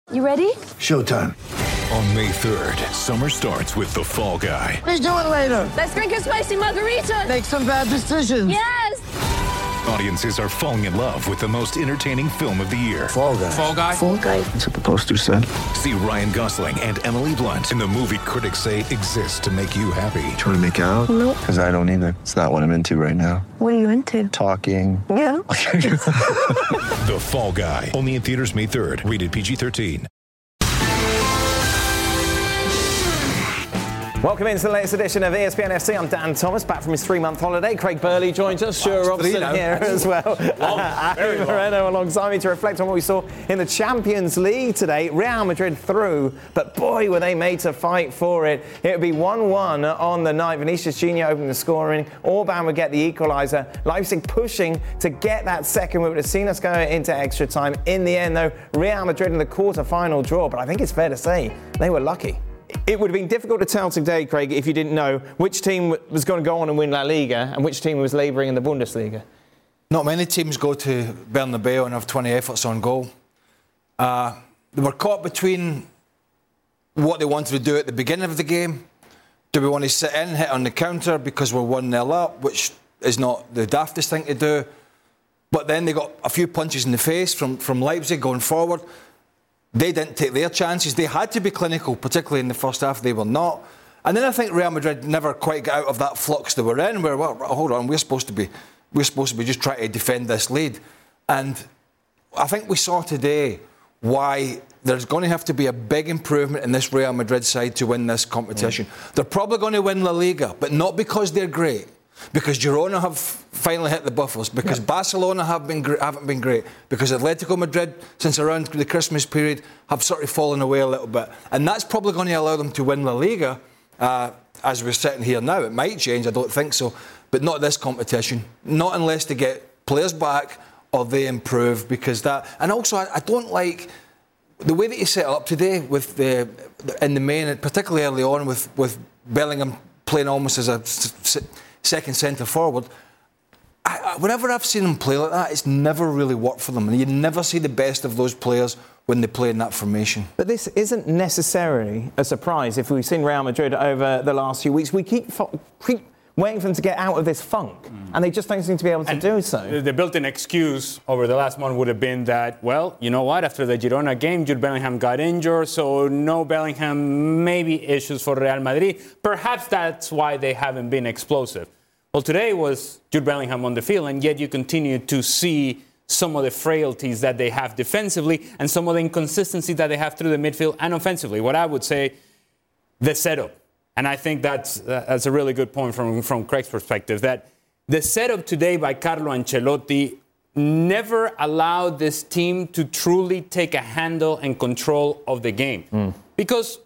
You ready? Showtime. On May 3rd, summer starts with The Fall Guy. Let's do it later. Let's drink a spicy margarita. Make some bad decisions. Yes. Audiences are falling in love with the most entertaining film of the year. Fall Guy. Fall Guy. Fall Guy. That's what the poster said. See Ryan Gosling and Emily Blunt in the movie critics say exists to make you happy. Trying to make it out? Nope. Because I don't either. It's not what I'm into right now. What are you into? Talking. Yeah. The Fall Guy. Only in theaters May 3rd. Rated PG-13. Welcome into the latest edition of ESPN FC. I'm Dan Thomas, back from his 3-month holiday. Craig Burley joins us. Stuart Robson here as well. Ari Moreno alongside me to reflect on what we saw in the Champions League today. Real Madrid through, but boy, were they made to fight for it. It would be 1-1 on the night. Vinicius Junior opened the scoring. Orban would get the equaliser. Leipzig pushing to get that second. We would have seen us go into extra time. In the end, though, Real Madrid in the quarter-final draw. But I think it's fair to say they were lucky. It would have been difficult to tell today, Craig, if you didn't know which team was going to go on and win La Liga and which team was labouring in the Bundesliga. Not many teams go to Bernabeu and have 20 efforts on goal. They were caught between what they wanted to do at the beginning of the game. Do we want to sit in, hit on the counter because we're 1-0 up, which is not the daftest thing to do. But then they got a few punches in the face from Leipzig going forward. They didn't take their chances. They had to be clinical, particularly in the first half. They were not. And then I think Real Madrid never quite got out of that flux they were in, where, well, hold on, we're supposed to be just trying to defend this lead. And I think we saw today why there's going to have to be a big improvement in this Real Madrid side to win this competition. They're probably going to win La Liga, but not because they're great. Because Girona have finally hit the buffers, because Barcelona haven't been great, because Atletico Madrid, since around the Christmas period, have sort of fallen away a little bit. And that's probably going to allow them to win La Liga, as we're sitting here now. It might change, I don't think so, but not this competition. Not unless they get players back or they improve, because that... And also, I don't like the way that you set it up today with in the main, particularly early on with Bellingham playing almost as a second centre forward. Whenever I've seen them play like that, it's never really worked for them. And you never see the best of those players when they play in that formation. But this isn't necessarily a surprise if we've seen Real Madrid over the last few weeks. We keep waiting for them to get out of this funk, and they just don't seem to be able to do so. The built-in excuse over the last month would have been that, well, you know what, after the Girona game, Jude Bellingham got injured, so no Bellingham, maybe issues for Real Madrid. Perhaps that's why they haven't been explosive. Well, today was Jude Bellingham on the field, and yet you continue to see some of the frailties that they have defensively and some of the inconsistency that they have through the midfield and offensively. What I would say, the setup. And I think that's a really good point from Craig's perspective, that the setup today by Carlo Ancelotti never allowed this team to truly take a handle and control of the game. Because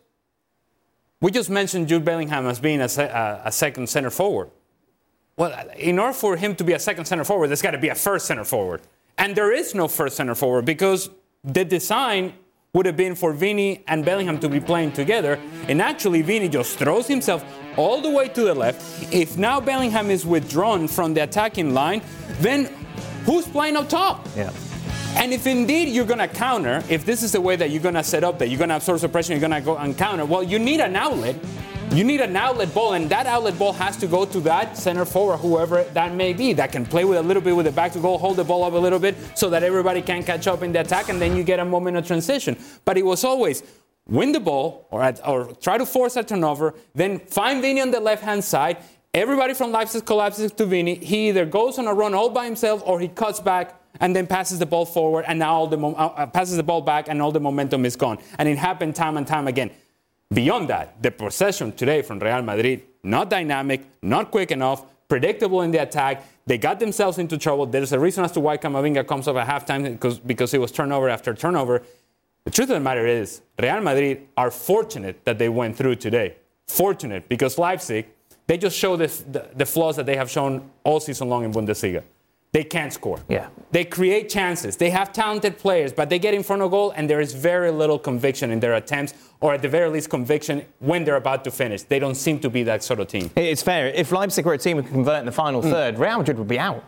we just mentioned Jude Bellingham as being a second center forward. Well, in order for him to be a second center forward, there's got to be a first center forward. And there is no first center forward because the design would have been for Vini and Bellingham to be playing together. And actually, Vini just throws himself all the way to the left. If now Bellingham is withdrawn from the attacking line, then who's playing up top? Yeah. And if indeed you're going to counter, if this is the way that you're going to set up, that you're going to have source of pressure, you're going to go and counter, well, you need an outlet. You need an outlet ball, and that outlet ball has to go to that center forward, whoever that may be, that can play with a little bit with the back to goal, hold the ball up a little bit so that everybody can catch up in the attack, and then you get a moment of transition. But it was always win the ball or try to force a turnover, then find Vini on the left-hand side. Everybody from Leipzig collapses to Vini. He either goes on a run all by himself or he cuts back and then passes the ball forward, and now passes the ball back, and all the momentum is gone. And it happened time and time again. Beyond that, the possession today from Real Madrid, not dynamic, not quick enough, predictable in the attack. They got themselves into trouble. There's a reason as to why Camavinga comes off at halftime because it was turnover after turnover. The truth of the matter is, Real Madrid are fortunate that they went through today. Fortunate, because Leipzig, they just show the flaws that they have shown all season long in Bundesliga. They can't score. Yeah. They create chances. They have talented players, but they get in front of goal and there is very little conviction in their attempts, or at the very least conviction when they're about to finish. They don't seem to be that sort of team. It's fair. If Leipzig were a team who could convert in the final third, Real Madrid would be out.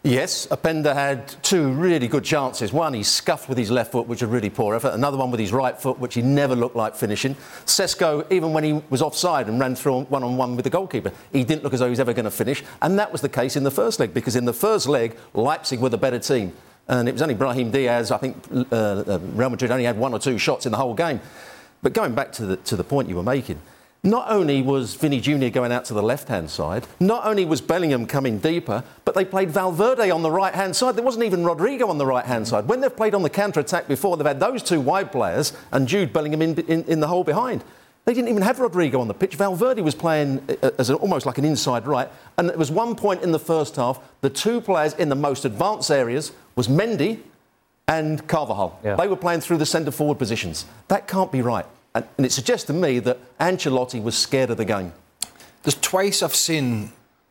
Yes, Openda had two really good chances. One, he scuffed with his left foot, which was really poor effort. Another one with his right foot, which he never looked like finishing. Sesko, even when he was offside and ran through one-on-one with the goalkeeper, he didn't look as though he was ever going to finish. And that was the case in the first leg, because in the first leg, Leipzig were the better team. And it was only Brahim Diaz, I think Real Madrid only had one or two shots in the whole game. But going back to the point you were making, not only was Vinny Jr. going out to the left-hand side, not only was Bellingham coming deeper, but they played Valverde on the right-hand side. There wasn't even Rodrigo on the right-hand side. When they've played on the counter-attack before, they've had those two wide players and Jude Bellingham in the hole behind. They didn't even have Rodrigo on the pitch. Valverde was playing as almost like an inside right. And it was one point in the first half, the two players in the most advanced areas was Mendy and Carvajal. Yeah. They were playing through the centre-forward positions. That can't be right. And it suggests to me that Ancelotti was scared of the game. There's twice I've seen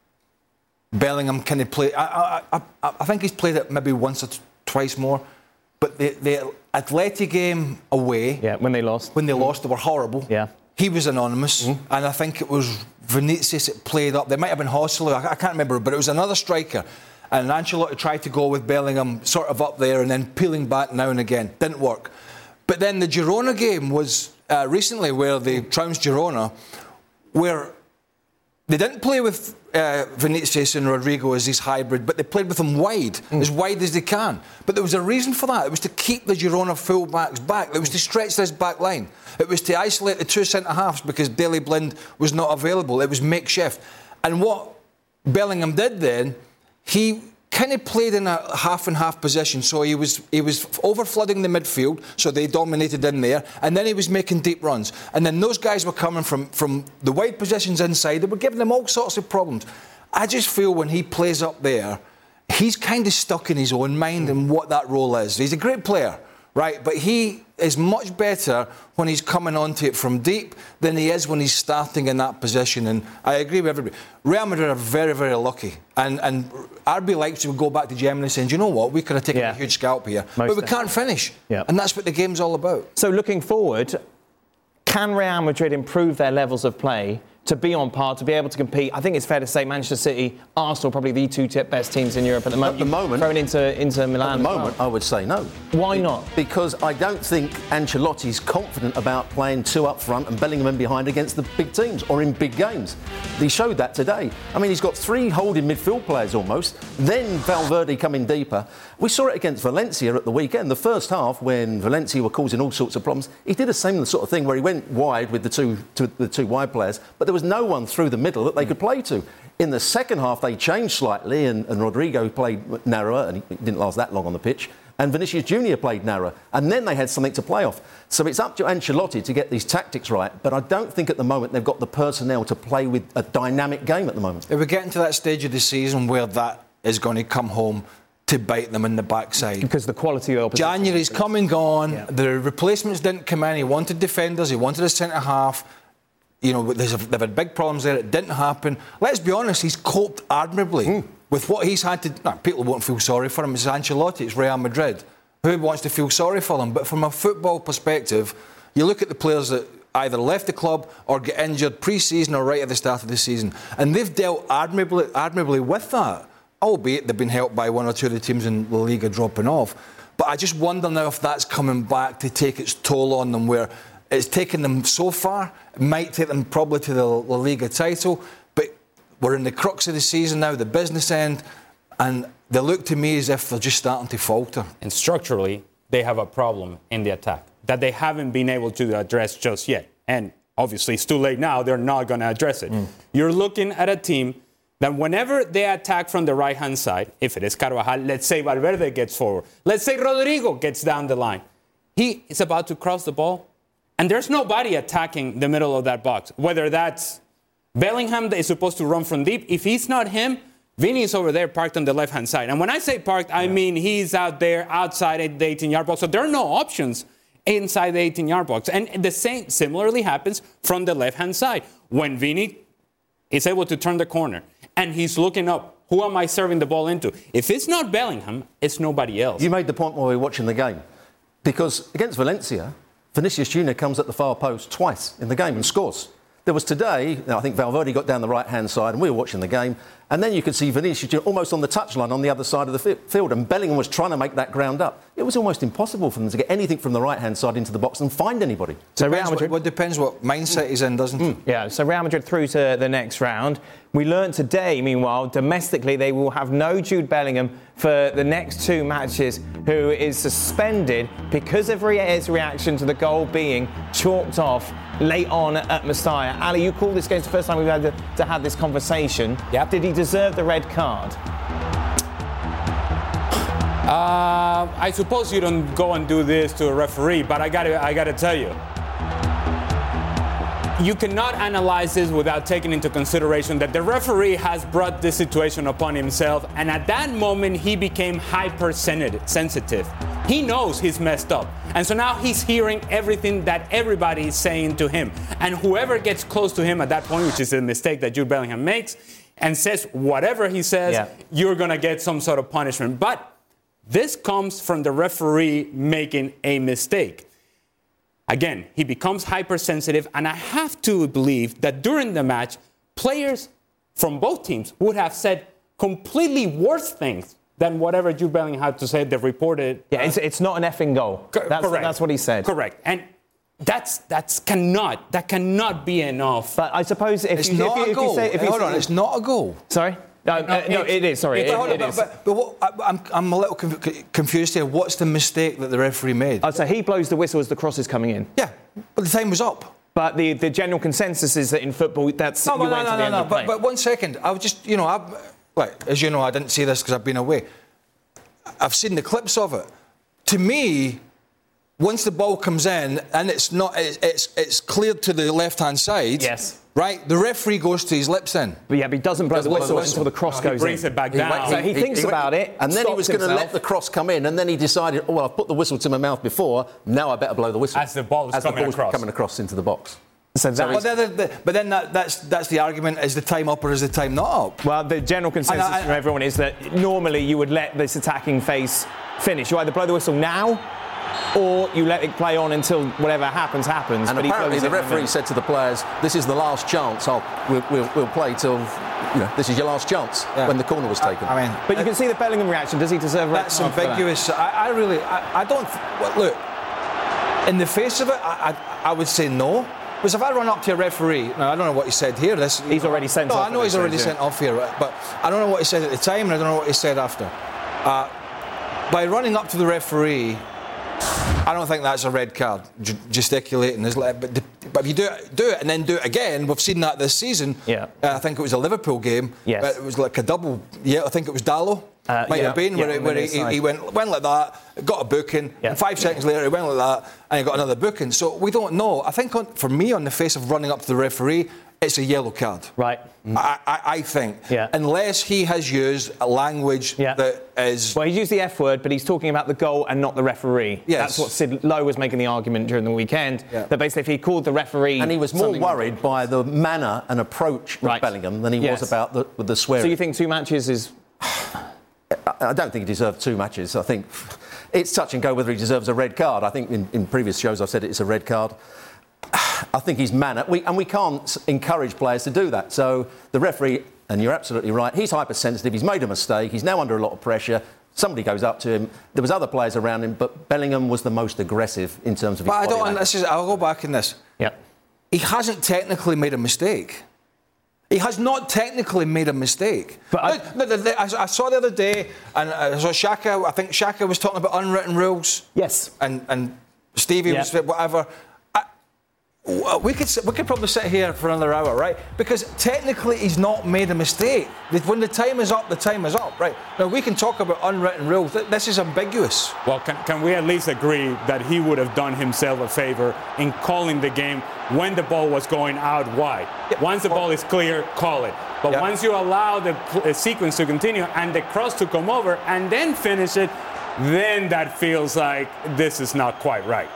Bellingham kind of play. I think he's played it maybe once or twice more. But the Atleti game away... Yeah, when they lost. When they lost, they were horrible. Yeah. He was anonymous. And I think it was Vinicius that played up. There might have been Hosselu, I can't remember, but it was another striker. And Ancelotti tried to go with Bellingham sort of up there and then peeling back now and again. Didn't work. But then the Girona game was recently where they trounced Girona, where they didn't play with Vinicius and Rodrigo as his hybrid, but they played with them wide as they can. But there was a reason for that. It was to keep the Girona full-backs back. It was to stretch this back line. It was to isolate the two centre-halves because Daley Blind was not available. It was makeshift. And what Bellingham did then, he kind of played in a half-and-half position. So he was over-flooding the midfield, so they dominated in there, and then he was making deep runs. And then those guys were coming from the wide positions inside. They were giving them all sorts of problems. I just feel when he plays up there, he's kind of stuck in his own mind and what that role is. He's a great player, right? But he is much better when he's coming onto it from deep than he is when he's starting in that position. And I agree with everybody. Real Madrid are very, very lucky. And RB Leipzig would go back to Germany saying, do you know what, we could have taken a huge scalp here. But we can't finish. Yeah. And that's what the game's all about. So looking forward, can Real Madrid improve their levels of play to be on par, to be able to compete? I think it's fair to say Manchester City, Arsenal, probably the two best teams in Europe at the moment. At the moment, thrown into Milan. At the moment, I would say no. Why not? Because I don't think Ancelotti's confident about playing two up front and Bellingham in behind against the big teams or in big games. He showed that today. I mean, he's got three holding midfield players almost. Then Valverde coming deeper. We saw it against Valencia at the weekend. The first half, when Valencia were causing all sorts of problems, he did the same sort of thing where he went wide with the two wide players, but there was no one through the middle that they could play to. In the second half, they changed slightly, and Rodrigo played narrower, and he didn't last that long on the pitch. And Vinicius Jr. played narrower, and then they had something to play off. So it's up to Ancelotti to get these tactics right, but I don't think at the moment they've got the personnel to play with a dynamic game at the moment. If we're getting to that stage of the season where that is going to come home to bite them in the backside. Because the quality of the opposition. January's come and gone. Yeah. The replacements didn't come in. He wanted defenders. He wanted a centre-half. You know, they've had big problems there. It didn't happen. Let's be honest, he's coped admirably with what he's had to... No, people won't feel sorry for him. It's Ancelotti, it's Real Madrid. Who wants to feel sorry for them? But from a football perspective, you look at the players that either left the club or get injured pre-season or right at the start of the season. And they've dealt admirably with that. Albeit they've been helped by one or two of the teams in La Liga dropping off. But I just wonder now if that's coming back to take its toll on them, where it's taken them so far. It might take them probably to the La Liga title, but we're in the crux of the season now, the business end, and they look to me as if they're just starting to falter. And structurally, they have a problem in the attack that they haven't been able to address just yet. And obviously, it's too late now. They're not going to address it. You're looking at a team that whenever they attack from the right-hand side, if it is Carvajal, let's say Valverde gets forward, let's say Rodrigo gets down the line, he is about to cross the ball, and there's nobody attacking the middle of that box. Whether that's Bellingham that is supposed to run from deep, if he's not him, Vini is over there parked on the left-hand side. And when I say parked, I mean he's out there outside the 18-yard box. So there are no options inside the 18-yard box. And the same similarly happens from the left-hand side. When Vini is able to turn the corner, and he's looking up, who am I serving the ball into? If it's not Bellingham, it's nobody else. You made the point while we were watching the game. Because against Valencia, Vinicius Jr. comes at the far post twice in the game and scores. There was today, I think Valverde got down the right-hand side and we were watching the game, and then you could see Vinicius almost on the touchline on the other side of the field, and Bellingham was trying to make that ground up. It was almost impossible for them to get anything from the right-hand side into the box and find anybody. So Real Madrid... depends what mindset he's in, doesn't it? Yeah, so Real Madrid through to the next round. We learned today, meanwhile, domestically, they will have no Jude Bellingham for the next 2 matches, who is suspended because of his reaction to the goal being chalked off late on at Mestalla. Ali, you called this game. It's the first time we've had to have this conversation. Yep. Did he deserve the red card? I suppose you don't go and do this to a referee, but I gotta tell you, you cannot analyze this without taking into consideration that the referee has brought this situation upon himself, and at that moment he became hypersensitive. He knows he's messed up, and so now he's hearing everything that everybody is saying to him, and whoever gets close to him at that point, which is a mistake that Jude Bellingham makes, and says whatever he says, you're gonna get some sort of punishment. But this comes from the referee making a mistake. Again, he becomes hypersensitive, and I have to believe that during the match, players from both teams would have said completely worse things than whatever Jude Bellingham had to say. They've reported. Yeah, it's not an effing goal. Correct. That's what he said. Correct. And that cannot be enough. But I suppose if it's you not if a you goal. Say, if you Hold say, on, it's not a goal. Sorry. No, it is. Sorry, it is. But what, I'm a little confused here. What's the mistake that the referee made? So he blows the whistle as the cross is coming in. Yeah, but the time was up. But the general consensus is that in football, that's no. But 1 second. I was just, as you know, I didn't see this because I've been away. I've seen the clips of it. To me, once the ball comes in and it's cleared to the left-hand side. Yes. Right, the referee goes to his lips then. But he doesn't blow the whistle until the cross goes in. He brings it back down. So he thinks about it, and then he was going to let the cross come in, and then he decided, I've put the whistle to my mouth before, now I better blow the whistle. As the ball is coming across into the box. So but then that's the argument, is the time up or is the time not up? Well, the general consensus from everyone is that normally you would let this attacking phase finish. You either blow the whistle now, or you let it play on until whatever happens. And but apparently the referee said to the players, this is the last chance. We'll play till, this is your last chance, when the corner was taken. But you can see the Bellingham reaction. Does he deserve a red card? That's ambiguous. I don't... Look, in the face of it, I would say no. Because if I run up to a referee, now I don't know what he said here. He's already sent off. No, I know he's already sent off here, but I don't know what he said at the time, and I don't know what he said after. By running up to the referee, I don't think that's a red card. Gesticulating, but if you do it and then do it again, we've seen that this season. Yeah. I think it was a Liverpool game. Yes. But it was like a double. Yeah, I think it was Dallo. Might have been where he went like that, got a booking, and 5 seconds later he went like that and he got another booking. So we don't know. I think for me, on the face of running up to the referee, it's a yellow card. Right. I think. Yeah. Unless he has used a language that is... Well, he's used the F word, but he's talking about the goal and not the referee. Yes. That's what Sid Lowe was making the argument during the weekend. Yeah. That basically if he called the referee... And he was more worried by the manner and approach of Bellingham than he was about the swearing. So you think 2 matches is... I don't think he deserved 2 matches. I think it's touch and go whether he deserves a red card. I think in previous shows I've said it's a red card. I think his manner... We can't encourage players to do that. So the referee, and you're absolutely right, he's hypersensitive, he's made a mistake, he's now under a lot of pressure. Somebody goes up to him. There was other players around him, but Bellingham was the most aggressive in terms of his body language. I'll go back in this. Yeah. He hasn't technically made a mistake. He has not technically made a mistake. But I saw the other day, and I saw Xhaka. I think Xhaka was talking about unwritten rules. Yes. And Stevie was whatever. We could probably sit here for another hour, right? Because technically he's not made a mistake. When the time is up, the time is up, right? Now we can talk about unwritten rules. This is ambiguous. Well, can we at least agree that he would have done himself a favour in calling the game when the ball was going out wide? Yeah. Once the ball is clear, call it. But once you allow the sequence to continue and the cross to come over and then finish it, then that feels like this is not quite right.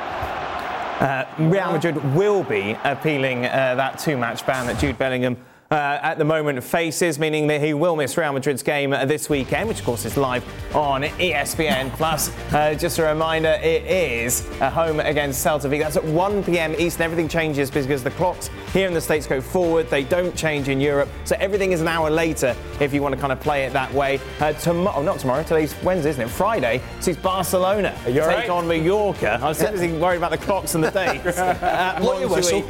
Real Madrid will be appealing that 2-match ban that Jude Bellingham at the moment faces, meaning that he will miss Real Madrid's game this weekend, which of course is live on ESPN+. Just a reminder, it is home against Celta Vigo. That's at 1 p.m. Eastern. Everything changes because the clocks here in the States go forward. They don't change in Europe. So everything is an hour later if you want to kind of play it that way. Not tomorrow, today's Wednesday, isn't it? Friday, sees Barcelona take on Mallorca. I was seriously worried about the clocks and the dates. Blow your whistle.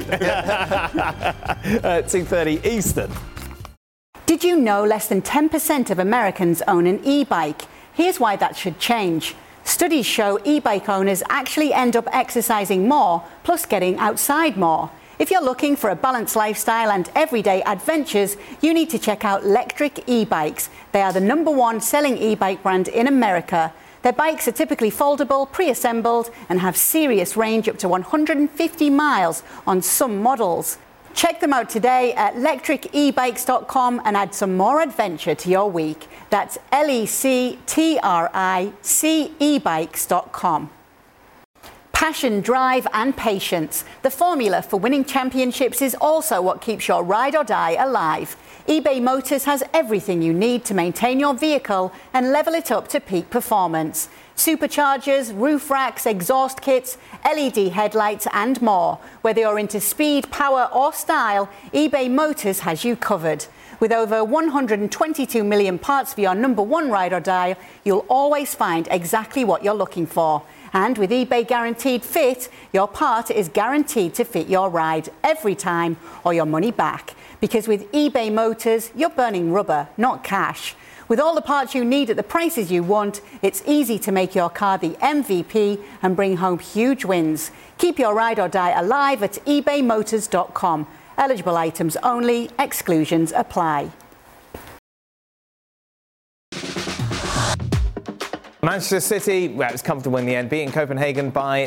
At 2:30 Eastern. Did you know less than 10% of Americans own an e-bike? Here's why that should change. Studies show e-bike owners actually end up exercising more, plus getting outside more. If you're looking for a balanced lifestyle and everyday adventures, you need to check out Lectric e-bikes. They are the #1 selling e-bike brand in America. Their bikes are typically foldable, pre-assembled, and have serious range up to 150 miles on some models. Check them out today at lectricebikes.com and add some more adventure to your week. That's lectricebikes.com. Passion, drive and patience. The formula for winning championships is also what keeps your ride or die alive. eBay Motors has everything you need to maintain your vehicle and level it up to peak performance. Superchargers, roof racks, exhaust kits, LED headlights and more. Whether you're into speed, power or style, eBay Motors has you covered. With over 122 million parts for your #1 ride or die, you'll always find exactly what you're looking for. And with eBay Guaranteed Fit, your part is guaranteed to fit your ride every time or your money back. Because with eBay Motors, you're burning rubber, not cash. With all the parts you need at the prices you want, it's easy to make your car the MVP and bring home huge wins. Keep your ride or die alive at ebaymotors.com. Eligible items only, exclusions apply. Manchester City, well, it was comfortable in the end, beating Copenhagen by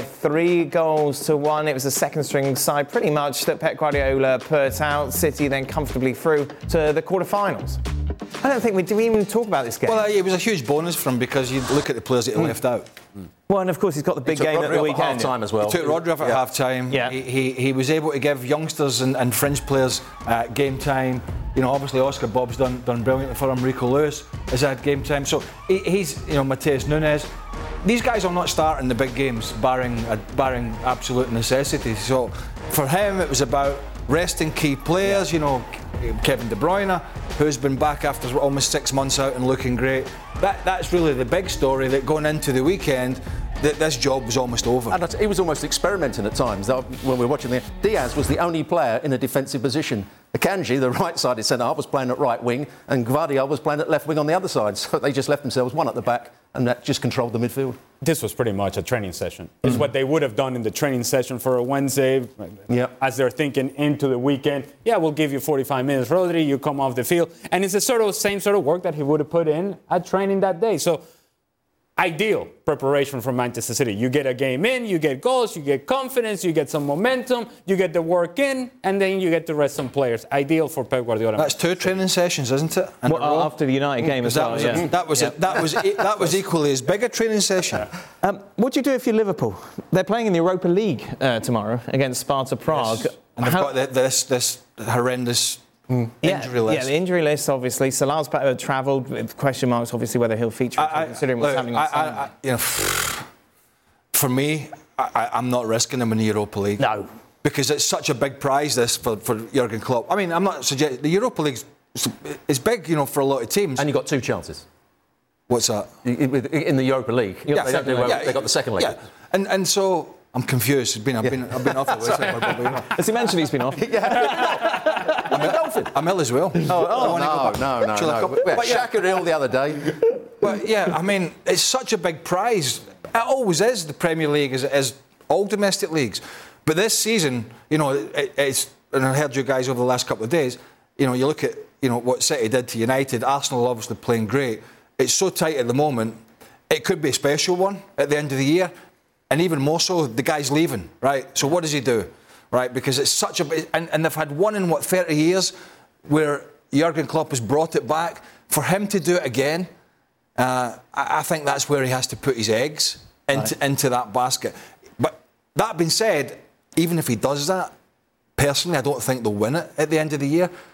3-1. It was the second-string side, pretty much, that Pep Guardiola put out. City then comfortably through to the quarterfinals. I don't think we even talk about this game. Well, it was a huge bonus for him because you look at the players that he left out. Well, and of course he's got the big game at the weekend. Half-time as well. He took Rodri off at half-time. Yeah. He was able to give youngsters and fringe players game time. You know, obviously Oscar Bobb's done brilliantly for him. Rico Lewis has had game time. So he's, Mateus Nunes. These guys are not starting the big games, barring absolute necessity. So for him, it was about resting key players. Kevin De Bruyne, who's been back after almost 6 months out and looking great. That's really the big story, that going into the weekend, that this job was almost over. And he was almost experimenting at times. When we were watching Diaz was the only player in a defensive position. Akanji, the right-sided centre-half, was playing at right wing, and Gvardiol was playing at left wing on the other side. So they just left themselves one at the back, and that just controlled the midfield. This was pretty much a training session. It's what they would have done in the training session for a Wednesday. Yep. As they're thinking into the weekend, we'll give you 45 minutes, Rodri, you come off the field. And it's the same sort of work that he would have put in at training that day. So, ideal preparation for Manchester City. You get a game in, you get goals, you get confidence, you get some momentum, you get the work in, and then you get to rest some players. Ideal for Pep Guardiola. That's 2 training sessions, isn't it? After the United game as well. That was equally as big a training session. What do you do if you're Liverpool? They're playing in the Europa League tomorrow against Sparta Prague. Yes. And they've got this horrendous injury list. Yeah, the injury list, obviously. Salah's travelled with question marks, obviously, whether he'll feature, considering what's happening on Sunday. For me, I'm not risking him in the Europa League. No. Because it's such a big prize, this, for Jurgen Klopp. I mean, I'm not suggesting... The Europa League is big, for a lot of teams. And you got 2 chances. What's that? In the Europa League. They got the second leg. Yeah. And so... I'm confused. I've been off it. Has he mentioned he's been off? I'm ill as well. No. Shaka ill the other day. But it's such a big prize. It always is, the Premier League, as all domestic leagues. But this season, it's, and I heard you guys over the last couple of days, you look at, what City did to United, Arsenal obviously playing great. It's so tight at the moment, it could be a special one at the end of the year. And even more so, the guy's leaving, right? So what does he do, right? Because it's such a... And they've had one in, 30 years where Jurgen Klopp has brought it back. For him to do it again, I think that's where he has to put his eggs into that basket. But that being said, even if he does that, personally, I don't think they'll win it at the end of the year.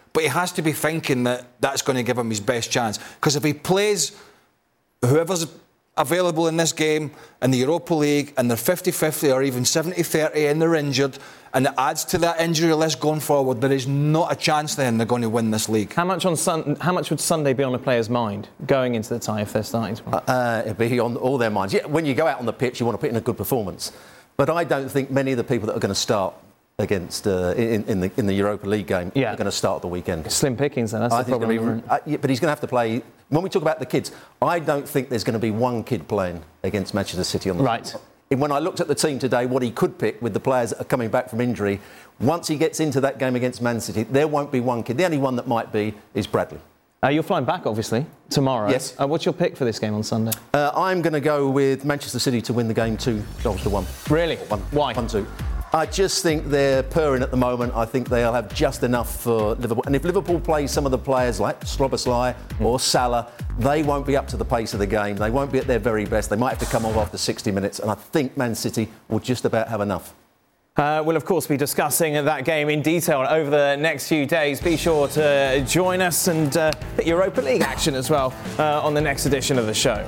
but he has to be thinking that that's going to give him his best chance. Because if he plays whoever's available in this game in the Europa League and they're 50-50 or even 70-30 and they're injured, and it adds to that injury list going forward, there is not a chance then they're going to win this league. How much would Sunday be on a player's mind going into the tie if they're starting tomorrow? It'd be on all their minds. Yeah, when you go out on the pitch, you want to put in a good performance. But I don't think many of the people that are going to start against in the Europa League game are going to start the weekend. Slim pickings, then. That's the problem. But he's going to have to play. When we talk about the kids, I don't think there's going to be one kid playing against Manchester City on the right. When I looked at the team today, what he could pick with the players that are coming back from injury, once he gets into that game against Man City, there won't be one kid. The only one that might be is Bradley. You're flying back, obviously, tomorrow. Yes. What's your pick for this game on Sunday? I'm going to go with Manchester City to win the game 2-1. Really? Why? 1-2. I just think they're purring at the moment. I think they'll have just enough for Liverpool. And if Liverpool play some of the players like Szoboszlai or Salah, they won't be up to the pace of the game. They won't be at their very best. They might have to come off after 60 minutes. And I think Man City will just about have enough. We'll, of course, be discussing that game in detail over the next few days. Be sure to join us and hit Europa League action as well on the next edition of the show.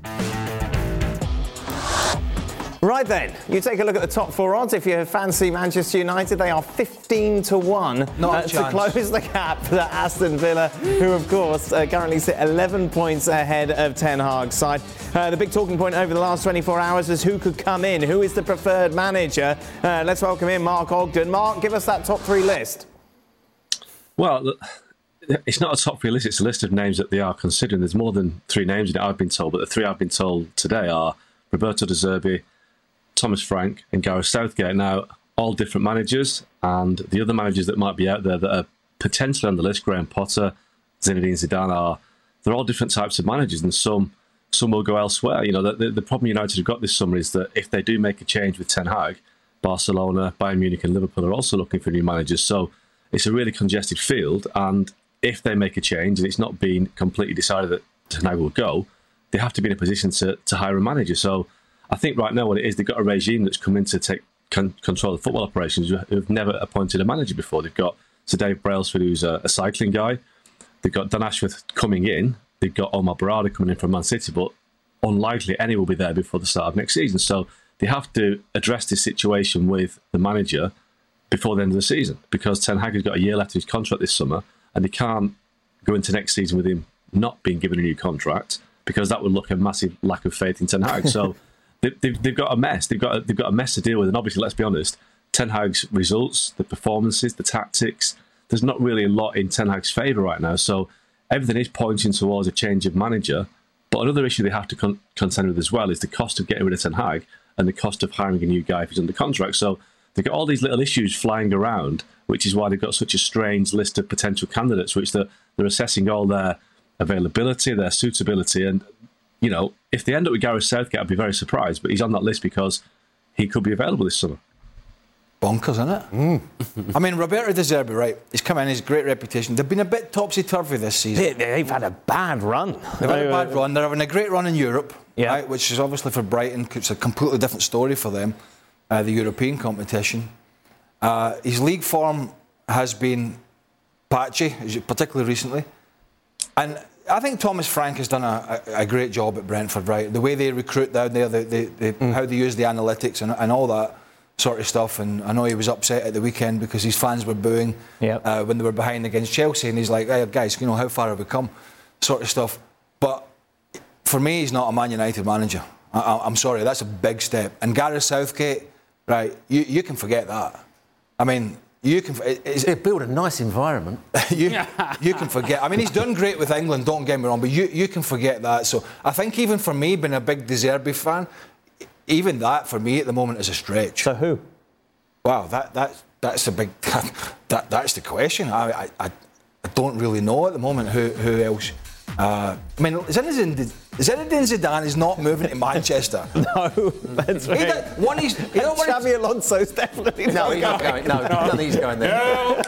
Right then, you take a look at the top four odds. If you fancy Manchester United, they are 15-1 to close the gap to Aston Villa, who, of course, currently sit 11 points ahead of Ten Hag's side. The big talking point over the last 24 hours is who could come in, who is the preferred manager. Let's welcome in Mark Ogden. Mark, give us that top three list. Well, it's not a top three list, it's a list of names that they are considering. There's more than three names in it, I've been told, but the three I've been told today are Roberto De Zerbi, Thomas Frank and Gareth Southgate. Now, all different managers, and the other managers that might be out there that are potentially on the list, Graham Potter, Zinedine Zidane, they're all different types of managers, and some will go elsewhere. You know, the problem United have got this summer is that if they do make a change with Ten Hag, Barcelona, Bayern Munich and Liverpool are also looking for new managers. So it's a really congested field, and if they make a change and it's not been completely decided that Ten Hag will go, they have to be in a position to hire a manager. So I think right now what it is, they've got a regime that's come in to take control of football operations who've never appointed a manager before. They've got Sir Dave Brailsford, who's a cycling guy. They've got Dan Ashworth coming in. They've got Omar Barada coming in from Man City, but unlikely any will be there before the start of next season. So they have to address this situation with the manager before the end of the season, because Ten Hag has got a year left of his contract this summer, and they can't go into next season with him not being given a new contract, because that would look a massive lack of faith in Ten Hag. So They've got a mess. They've got a mess to deal with, and obviously, let's be honest, Ten Hag's results, the performances, the tactics, there's not really a lot in Ten Hag's favour right now. So everything is pointing towards a change of manager. But another issue they have to contend with as well is the cost of getting rid of Ten Hag and the cost of hiring a new guy if he's under contract. So they've got all these little issues flying around, which is why they've got such a strange list of potential candidates, which they're assessing all their availability, their suitability, and you know, if they end up with Gareth Southgate, I'd be very surprised. But he's on that list because he could be available this summer. Bonkers, isn't it? I mean, Roberto De Zerbi, right? He's come in, he's great reputation. They've been a bit topsy-turvy this season. They've had a bad run. They've had a bad run. They're having a great run in Europe, right? Which is obviously for Brighton. It's a completely different story for them, the European competition. His league form has been patchy, particularly recently. And I think Thomas Frank has done a great job at Brentford, right? The way they recruit down there, how they use the analytics and all that sort of stuff. And I know he was upset at the weekend because his fans were booing when they were behind against Chelsea, and he's like, "Hey guys, you know, how far have we come?" sort of stuff. But for me, he's not a Man United manager. I'm sorry, that's a big step. And Gareth Southgate, right? You can forget that. I mean, you can. They build a nice environment. you can forget. I mean, he's done great with England. Don't get me wrong, but you can forget that. So I think even for me, being a big De Zerbi fan, even that for me at the moment is a stretch. So who? Wow, that's a big. That's the question. I don't really know at the moment who else. I mean, Zinedine Zidane is not moving to Manchester. No, that's right. Xabi Alonso's definitely not going. No, he's going there.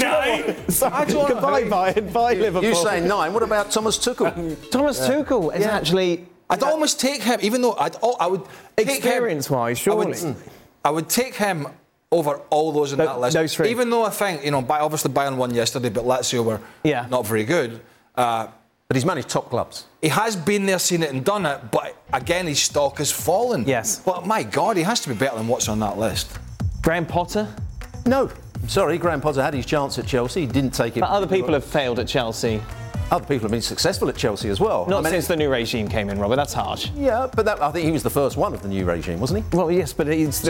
Goodbye, Liverpool. You say 9. What about Thomas Tuchel? Thomas Tuchel is actually. I'd almost take him, even though I would experience-wise, surely. I would take him over all those in that list. Those three. Even though I think, obviously Bayern won yesterday, but Lazio were not very good. But he's managed top clubs. He has been there, seen it and done it, but again, his stock has fallen. Yes. But my God, he has to be better than what's on that list. Graham Potter? No. Sorry, Graham Potter had his chance at Chelsea. He didn't take it. But other people have failed at Chelsea. Other people have been successful at Chelsea as well. Not since the new regime came in, Robert. That's harsh. Yeah, but I think he was the first one of the new regime, wasn't he? Well, yes, but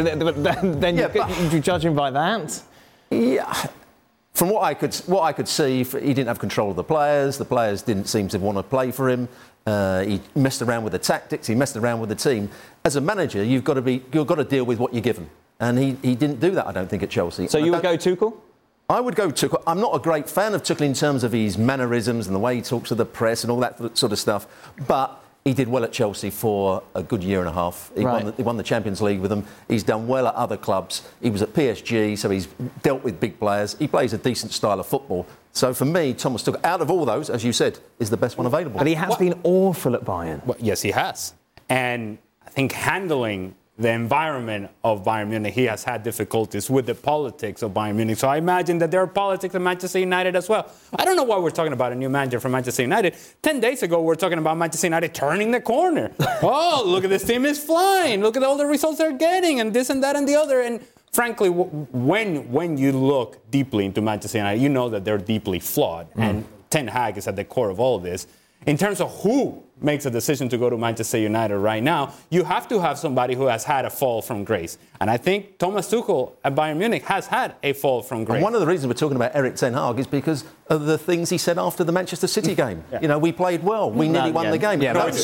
then you judge him by that. Yeah. From what I could see, he didn't have control of the players. The players didn't seem to want to play for him. He messed around with the tactics. He messed around with the team. As a manager, you've got to deal with what you're given, and he didn't do that. I don't think at Chelsea. So you would go Tuchel? I would go Tuchel. I'm not a great fan of Tuchel in terms of his mannerisms and the way he talks to the press and all that sort of stuff, but he did well at Chelsea for a good year and a half. He won the Champions League with them. He's done well at other clubs. He was at PSG, so he's dealt with big players. He plays a decent style of football. So for me, Thomas Tuchel, out of all those, as you said, is the best one available. But he has been awful at Bayern. Well, yes, he has. And I think handling the environment of Bayern Munich, he has had difficulties with the politics of Bayern Munich. So I imagine that there are politics at Manchester United as well. I don't know why we're talking about a new manager for Manchester United. 10 days ago, we were talking about Manchester United turning the corner. Oh, look at this team is flying. Look at all the results they're getting and this and that and the other. And frankly, when you look deeply into Manchester United, you know that they're deeply flawed. And Ten Hag is at the core of all of this. In terms of who makes a decision to go to Manchester United right now, you have to have somebody who has had a fall from grace. And I think Thomas Tuchel at Bayern Munich has had a fall from grace. And one of the reasons we're talking about Erik Ten Hag is because of the things he said after the Manchester City game. You know, we played well. We nearly won the game. Yeah, those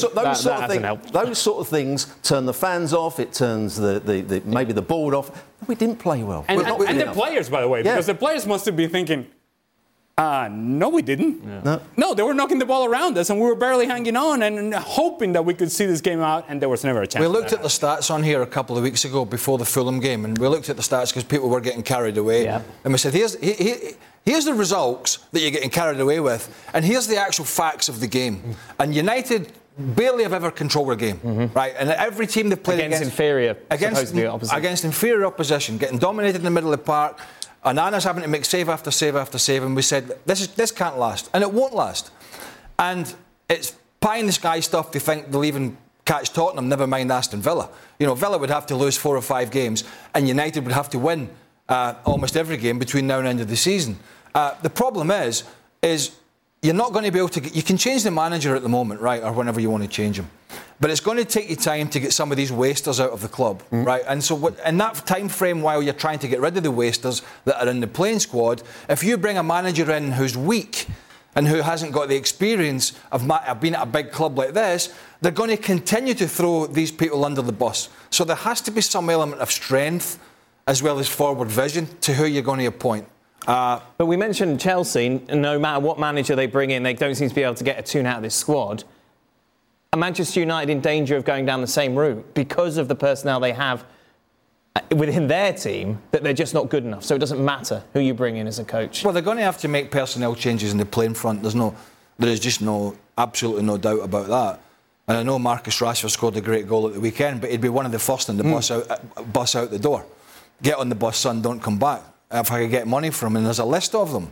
sort of things turn the fans off. It turns maybe the board off. We didn't play well. And the players, by the way, because the players must have been thinking, no, we didn't. Yeah. No, they were knocking the ball around us, and we were barely hanging on and hoping that we could see this game out, and there was never a chance. We looked at the stats on here a couple of weeks ago before the Fulham game, and we looked at the stats because people were getting carried away. Yeah. And we said, here's the results that you're getting carried away with, and here's the actual facts of the game. And United barely have ever controlled a game, right? And every team they've played against inferior opposition, getting dominated in the middle of the park. Onana's having to make save after save after save, and we said, this can't last, and it won't last. And it's pie in the sky stuff to think they'll even catch Tottenham, never mind Aston Villa. You know, Villa would have to lose 4 or 5 games, and United would have to win almost every game between now and the end of the season. The problem is you're not going to be able to you can change the manager at the moment, right, or whenever you want to change him. But it's going to take you time to get some of these wasters out of the club, right? And so in that time frame, while you're trying to get rid of the wasters that are in the playing squad, if you bring a manager in who's weak and who hasn't got the experience of being at a big club like this, they're going to continue to throw these people under the bus. So there has to be some element of strength as well as forward vision to who you're going to appoint. But we mentioned Chelsea, no matter what manager they bring in, they don't seem to be able to get a tune out of this squad. Are Manchester United in danger of going down the same route because of the personnel they have within their team, that they're just not good enough? So it doesn't matter who you bring in as a coach. Well, they're going to have to make personnel changes in the playing front. There is just absolutely no doubt about that. And I know Marcus Rashford scored a great goal at the weekend, but he'd be one of the first in the bus out the door. Get on the bus, son, don't come back. If I could get money from him, and there's a list of them.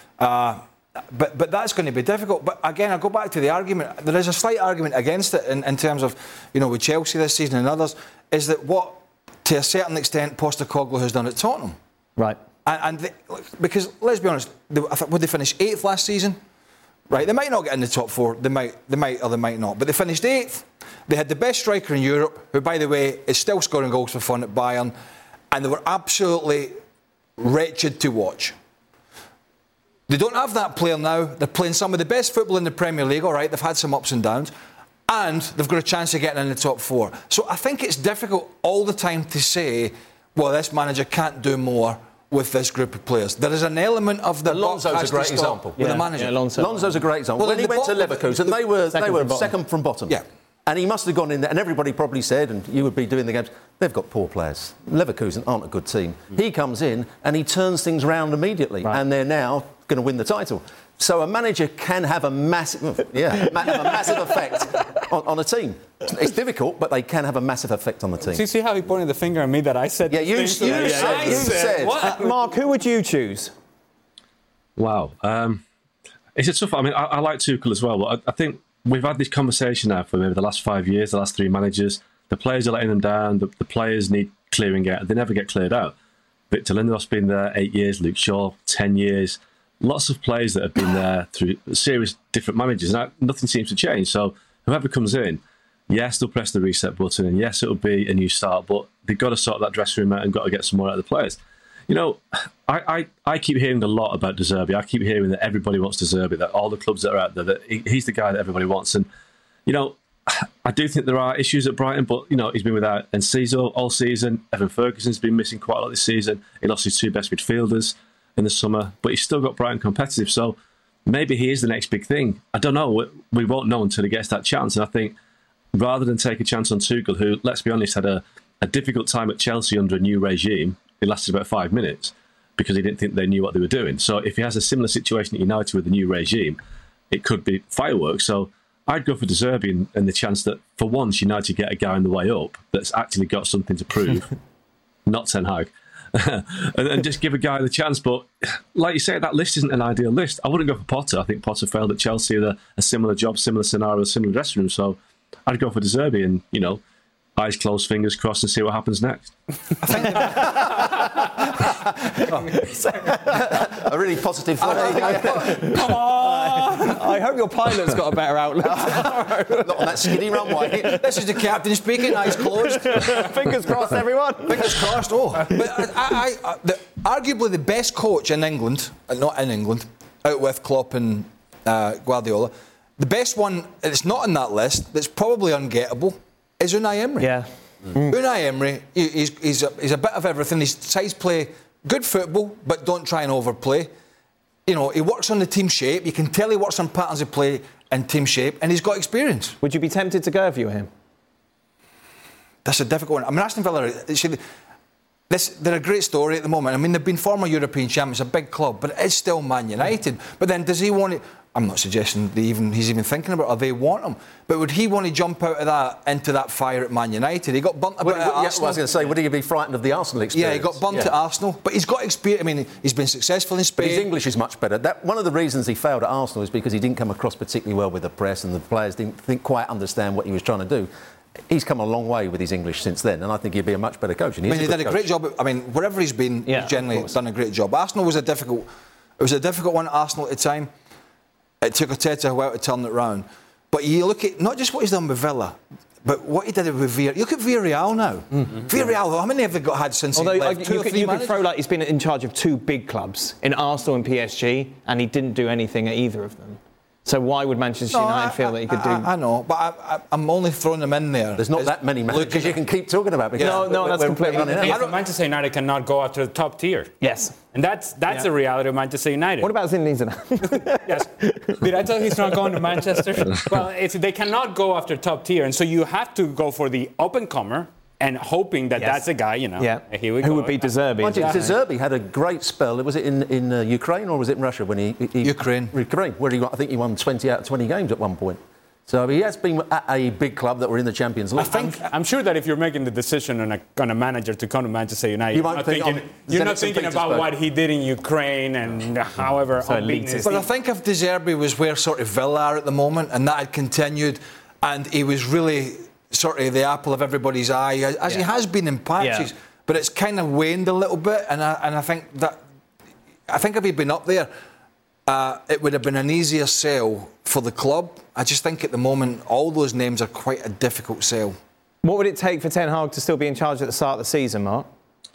But that's going to be difficult. But again, I go back to the argument. There is a slight argument against it in terms of, with Chelsea this season and others, is that what, to a certain extent, Postecoglou has done at Tottenham. Right. Because, let's be honest, would they finish 8th last season? Right, they might not get in the top 4. They might or they might not. But they finished 8th. They had the best striker in Europe, who, by the way, is still scoring goals for fun at Bayern. And they were absolutely wretched to watch. They don't have that player now. They're playing some of the best football in the Premier League, all right, they've had some ups and downs, and they've got a chance of getting in the top 4. So I think it's difficult all the time to say, well, this manager can't do more with this group of players. There is an element of the Alonso's a great example. With the manager. Alonso's a great example. Well, when he went to Leverkusen, they were second from bottom. Yeah. And he must have gone in there, and everybody probably said, and you would be doing the games, they've got poor players. Leverkusen aren't a good team. He comes in and he turns things round immediately, and they're now going to win the title. So a manager can have a massive effect on a team. It's difficult, but they can have a massive effect on the team. So you see how he pointed the finger at me that I said? Yeah, you said. Mark, who would you choose? Wow. It's a tough one. I mean, I like Tuchel as well, but I think we've had this conversation now for maybe the last 5 years, the last 3 managers. The players are letting them down. The players need clearing out. They never get cleared out. Victor Lindelof's been there 8 years, Luke Shaw 10 years. Lots of players that have been there through serious different managers. And nothing seems to change. So whoever comes in, yes, they'll press the reset button, and yes, it'll be a new start, but they've got to sort that dressing room out and got to get some more out of the players. You know, I keep hearing a lot about De Zerbi. I keep hearing that everybody wants De Zerbi, that all the clubs that are out there, that he's the guy that everybody wants. And, you know, I do think there are issues at Brighton, but, you know, he's been without Enciso all season. Evan Ferguson's been missing quite a lot this season. He lost his 2 best midfielders in the summer, but he's still got Brighton competitive. So maybe he is the next big thing. I don't know. We won't know until he gets that chance. And I think rather than take a chance on Tuchel, who, let's be honest, had a difficult time at Chelsea under a new regime, it lasted about 5 minutes because he didn't think they knew what they were doing. So if he has a similar situation at United with the new regime, it could be fireworks. So I'd go for De Zerbi and the chance that for once United get a guy on the way up that's actually got something to prove, not Ten Hag. and just give a guy the chance. But like you say, that list isn't an ideal list. I wouldn't go for Potter. I think Potter failed at Chelsea at a similar job, similar scenario, similar dressing room. So I'd go for De Zerbi and, you know, eyes closed, fingers crossed, and see what happens next. A really positive thought. Come on! I hope your pilot's got a better outlook. Not on that skinny runway. This is the captain speaking, eyes closed. Fingers crossed, everyone. Fingers crossed. Oh, but arguably the best coach in England, not in England, out with Klopp and Guardiola, the best one that's not on that list, that's probably ungettable, is Unai Emery. Yeah. Unai Emery, he's a bit of everything. His sides play good football, but don't try and overplay. You know, he works on the team shape. You can tell he works on patterns of play and team shape, and he's got experience. Would you be tempted to go if you were him? That's a difficult one. I mean, Aston Villa, they're a great story at the moment. I mean, they've been former European champions, a big club, but it's still Man United. But then does he want it? I'm not suggesting he's even thinking about it, or they want him. But would he want to jump out of that into that fire at Man United? He got burnt a bit at Arsenal. I was going to say, would he be frightened of the Arsenal experience? Yeah, he got burnt at Arsenal. But he's got experience. I mean, he's been successful in Spain. But his English is much better. One of the reasons he failed at Arsenal is because he didn't come across particularly well with the press, and the players didn't quite understand what he was trying to do. He's come a long way with his English since then, and I think he'd be a much better coach. And he did a great job. I mean, wherever he's been, he's generally done a great job. Arsenal was a difficult one at Arsenal at the time. It took Arteta a while to turn it round. But you look at not just what he's done with Villa, but what he did with Villarreal. Look at Villarreal now. Villarreal, how many have they had since he left? You could throw like he's been in charge of 2 big clubs, in Arsenal and PSG, and he didn't do anything at either of them. So why would Manchester United feel that he could do... I know, but I'm only throwing them in there. There's not that many managers you can keep talking about. No, that's completely... Manchester United cannot go after the top tier. Yes. And that's the reality of Manchester United. What about Zinedine Zidane? Yes. Did I tell you he's not going to Manchester? Well, they cannot go after top tier, and so you have to go for the up-and-comer and hoping that that's a guy, you know. Yeah. Here we go. Who would be De Zerbi? De Zerbi had a great spell. Was it in Ukraine or was it in Russia when he Ukraine, where I think he won 20 out of 20 games at one point. So he has been at a big club that were in the Champions League. I'm sure that if you're making the decision on a manager to come to Manchester United, you're not thinking about what he did in Ukraine and however elitist. But I think if De Zerbi was where sort of Villa are at the moment, and that had continued, and he was really sort of the apple of everybody's eye, as he has been in patches, but it's kind of waned a little bit, and I think if he'd been up there, it would have been an easier sell for the club. I just think at the moment all those names are quite a difficult sell. What would it take for Ten Hag to still be in charge at the start of the season, Mark?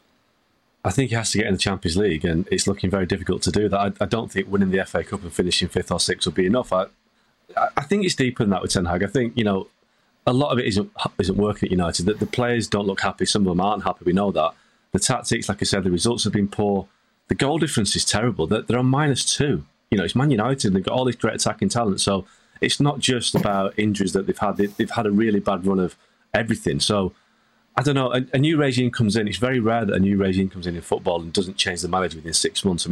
I think he has to get in the Champions League, and it's looking very difficult to do that. I don't think winning the FA Cup and finishing 5th or 6th would be enough. I think it's deeper than that with Ten Hag. I think, you know, a lot of it isn't working at United. The players don't look happy. Some of them aren't happy. We know that. The tactics, like I said, the results have been poor. The goal difference is terrible. They're on -2. You know, it's Man United. They've got all this great attacking talent. So it's not just about injuries that they've had. They've had a really bad run of everything. So I don't know. A new regime comes in. It's very rare that a new regime comes in football and doesn't change the manager within 6 months. I mean,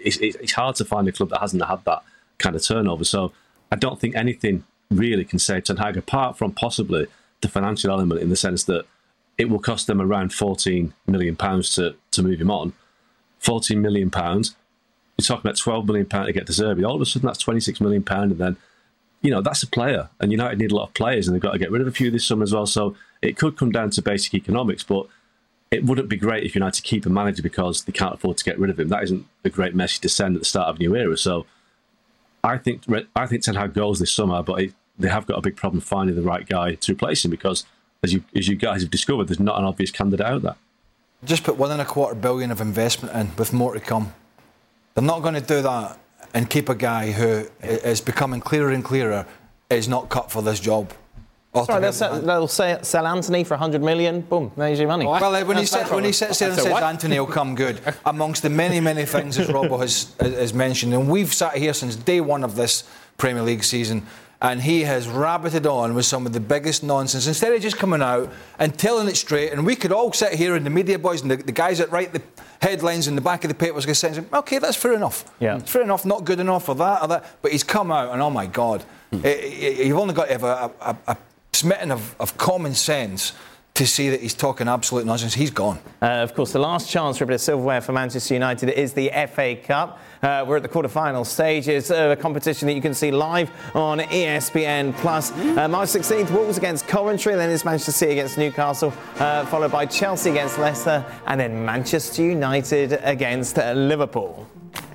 it's hard to find a club that hasn't had that kind of turnover. So I don't think anything really can save Ten Hag, apart from possibly the financial element, in the sense that it will cost them around £14 million to move him on. £14 million. You're talking about £12 million to get De Zerbi. All of a sudden, that's £26 million, and then, that's a player. And United need a lot of players, and they've got to get rid of a few this summer as well. So it could come down to basic economics, but it wouldn't be great if United keep a manager because they can't afford to get rid of him. That isn't a great message to send at the start of a new era. So I think Ten Hag goes this summer, but they have got a big problem finding the right guy to replace him because, as you guys have discovered, there's not an obvious candidate out there. Just put $1.25 billion of investment in, with more to come. They're not going to do that and keep a guy who is becoming clearer and clearer is not cut for this job. Sorry, they'll sell Anthony for $100 million. Boom, there's your money. Well, when he sits there and says Anthony will come good, amongst the many, many things as Robbo has mentioned, and we've sat here since day one of this Premier League season, and he has rabbited on with some of the biggest nonsense. Instead of just coming out and telling it straight, and we could all sit here, and the media boys and the guys that write the headlines in the back of the papers, going to say, OK, that's fair enough. Yeah. It's fair enough, not good enough, or that. But he's come out, and oh my God, you've only got to have a smitten of common sense to see that he's talking absolute nonsense. He's gone. Of course, the last chance for a bit of silverware for Manchester United is the FA Cup. We're at the quarter-final stages of a competition that you can see live on ESPN+. March 16th, Wolves against Coventry, then it's Manchester City against Newcastle, followed by Chelsea against Leicester, and then Manchester United against Liverpool.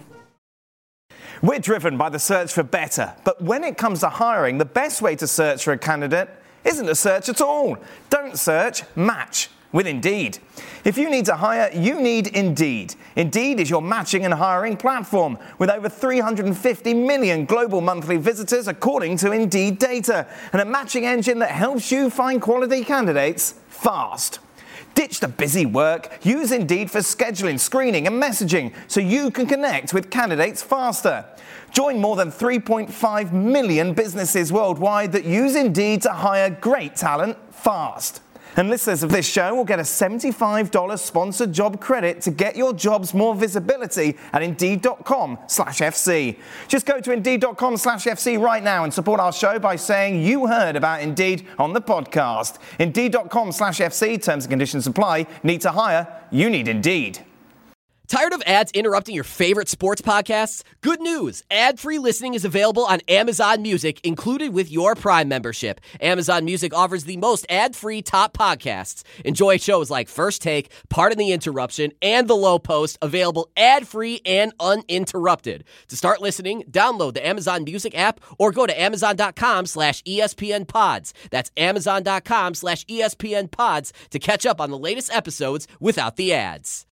We're driven by the search for better, but when it comes to hiring, the best way to search for a candidate isn't to search at all. Don't search, match with Indeed. If you need to hire, you need Indeed. Indeed is your matching and hiring platform with over 350 million global monthly visitors according to Indeed data, and a matching engine that helps you find quality candidates fast. Ditch the busy work. Use Indeed for scheduling, screening and messaging so you can connect with candidates faster. Join more than 3.5 million businesses worldwide that use Indeed to hire great talent fast. And listeners of this show will get a $75 sponsored job credit to get your jobs more visibility at Indeed.com/FC. Just go to Indeed.com/FC right now and support our show by saying you heard about Indeed on the podcast. Indeed.com/FC, terms and conditions apply. Need to hire? You need Indeed. Tired of ads interrupting your favorite sports podcasts? Good news! Ad-free listening is available on Amazon Music, included with your Prime membership. Amazon Music offers the most ad-free top podcasts. Enjoy shows like First Take, Pardon the Interruption, and The Low Post, available ad-free and uninterrupted. To start listening, download the Amazon Music app or go to Amazon.com/ESPN Pods. That's Amazon.com/ESPN Pods to catch up on the latest episodes without the ads.